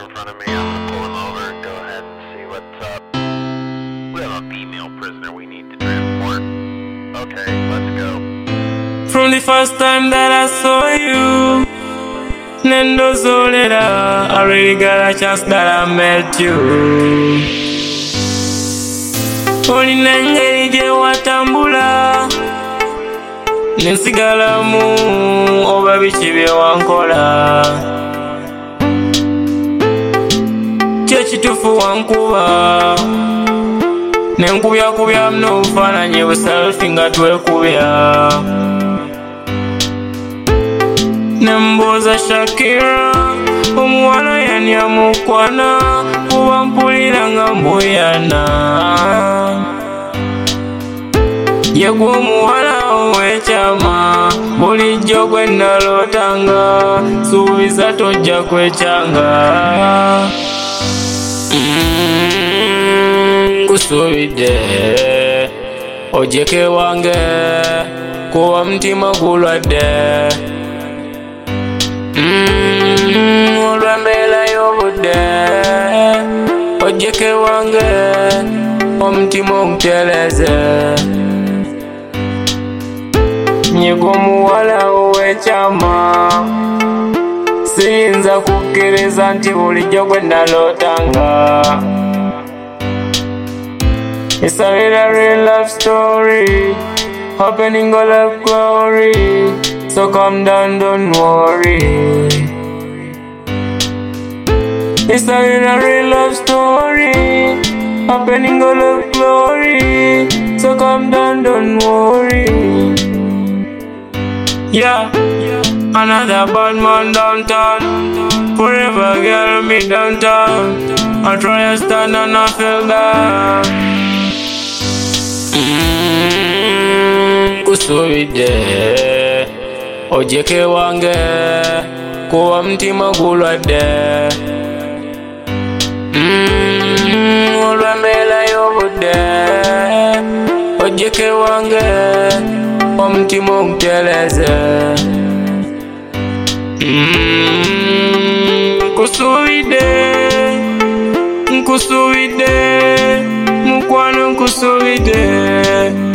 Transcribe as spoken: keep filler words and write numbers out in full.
in front of me. I'm gonna pull him over. Go ahead and see what's up. We have a female prisoner we need to transport. Okay, let's go. From the first time that I saw you, Nendo Solera, I really got a chance that I met you. Oni nengeri je watambula, nensigalamu oba biki bye wankola. Kyekituufu wankuba, nenkubya-kubya n'obufaananyi buselfi nga twekubya. Nembuuza Shakira, omuwala yani amukwana, kuba mpulira nga mbuyana. Ye gwe omuwala ow'ekyama, bulijjo gwe nalootanga, suubiza tojja kwekyanga. Nkusuubidde ojjeko ewange, kuba mutima gulwadde. Olw'embeera y'obudde, ojjeko ewange, omutima ogutereeze. Nyiga omuwala ow'ekyama, siyinza kukkiriza nti bulijjo gwe nalootanga. It's a real, real love story, happening all of glory. So calm down, don't worry. It's a real, real love story, happening all of glory. So calm down, don't worry. Yeah, another bad man downtown. Forever girl, me downtown. I try to stand and I feel down. Nkusuubidde ojjeko ewange, kuba mutima gulwadde. Olw'embeera y'obudde, ojjeko ewange, omutima ogutereeze. Nkusuubidde, nkusuubidde, mukwano nkusuubidde.